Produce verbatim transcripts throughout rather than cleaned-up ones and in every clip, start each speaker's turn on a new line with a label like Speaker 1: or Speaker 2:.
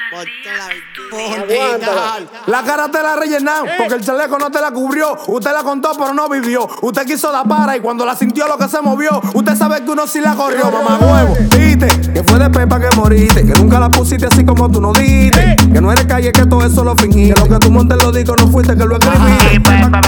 Speaker 1: La cara te la rellenan porque el chaleco no te la cubrió. Usted la contó pero no vivió. Usted quiso la para y cuando la sintió lo que se movió. Usted sabe que uno sí la corrió, mamá huevo. Dite que fue de pepa que moriste, que nunca la pusiste así como tú no diste, que no eres calle, que todo eso lo fingí, que lo que tú montes lo discos no fuiste que lo escribiste.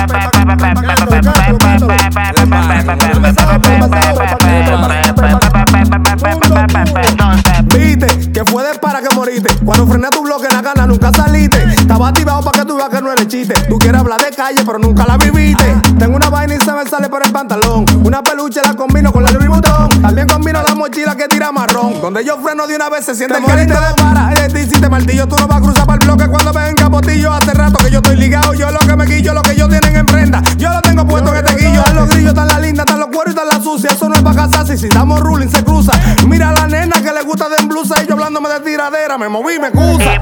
Speaker 1: Viste que fue de para que moriste. Cuando frené tu bloque en la gana nunca saliste. Estaba activado para que tú veas que no eres chiste. Tú quieres hablar de calle pero nunca la viviste. Tengo una vaina y se me sale por el pantalón. Una peluche la combino con la Louis Vuitton. También combino la mochila que tira marrón. Donde yo freno de una vez se siente el caliente de para. Es decir, si te martillo tú no vas a cruzar para el bloque cuando ven capotillo. Hace rato que yo estoy ligado. Yo lo que me guillo, lo que ellos tienen en prenda. Yo lo tengo puesto en este guillo. Están los grillos, están la linda, están los cueros y están la sucia. Eso no es para casarse. Si damos ruling se cruza. Mira a la nena que le gusta de en blusa. Y yo hablándome de tiradera. Me moví, me excusa.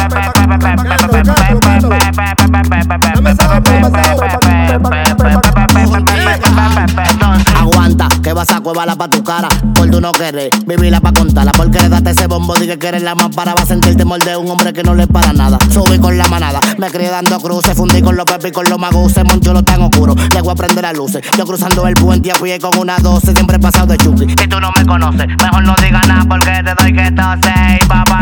Speaker 2: Aguanta, que vas a cuevarla pa' tu cara. Por tú no querés vivirla pa' contarla. Porque le daste ese bombo, di que quieres la más para. Va a sentir el temor de un hombre que no le para nada. Subí con la manada, me crié dando cruces. Fundí con los pepis, con los maguses. Monchulo tan oscuro, le voy a prender las luces. Yo cruzando el puente a pie con una doce. Siempre he pasado de chuki. Si tú no me conoces, mejor no digas nada porque te doy que tose.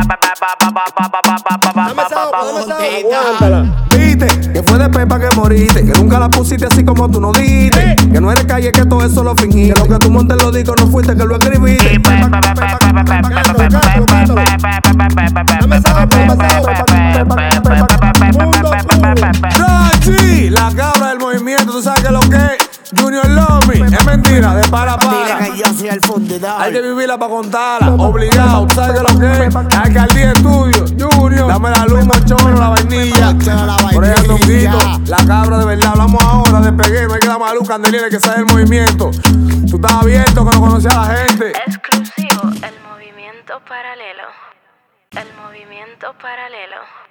Speaker 1: Viste que fue de pepa que moriste, que nunca la pusiste así como tú no diste, que no eres calle, que todo eso lo fingí, que lo que tú montes lo discos no fuiste que lo escribiste. Rochi, la cabra del movimiento, tú sabes que lo que es Junior Lomi, es mentira, de para para.
Speaker 2: Dile que yo soy el fundidor.
Speaker 1: Hay que vivirla para contarla, obligado, tú sabes que lo que es. La alcaldía estudio, Junior, dame la luz, chorro, la vainilla. Por ahí ando un guito, la cabra de verdad. Hablamos ahora, despegué, me queda más luz, candelina, que sale el movimiento. Tú estás abierto, que no conocías a la gente.
Speaker 3: Exclusivo, el movimiento paralelo. El movimiento paralelo.